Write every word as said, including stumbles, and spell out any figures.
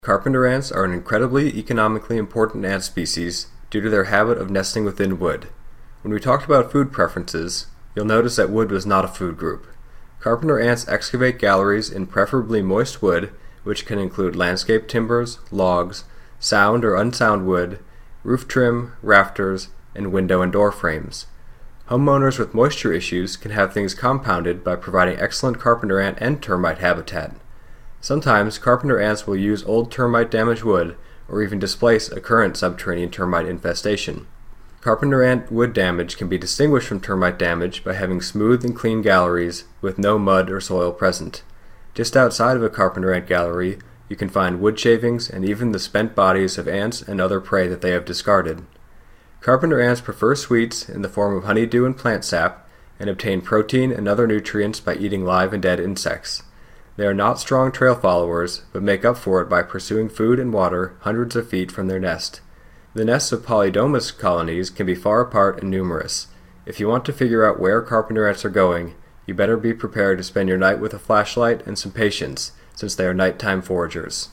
Carpenter ants are an incredibly economically important ant species due to their habit of nesting within wood. When we talked about food preferences, you'll notice that wood was not a food group. Carpenter ants excavate galleries in preferably moist wood, which can include landscape timbers, logs, sound or unsound wood, roof trim, rafters, and window and door frames. Homeowners with moisture issues can have things compounded by providing excellent carpenter ant and termite habitat. Sometimes carpenter ants will use old termite-damaged wood or even displace a current subterranean termite infestation. Carpenter ant wood damage can be distinguished from termite damage by having smooth and clean galleries with no mud or soil present. Just outside of a carpenter ant gallery, you can find wood shavings and even the spent bodies of ants and other prey that they have discarded. Carpenter ants prefer sweets in the form of honeydew and plant sap and obtain protein and other nutrients by eating live and dead insects. They are not strong trail followers, but make up for it by pursuing food and water hundreds of feet from their nest. The nests of Polydamas colonies can be far apart and numerous. If you want to figure out where carpenter ants are going, you better be prepared to spend your night with a flashlight and some patience, since they are nighttime foragers.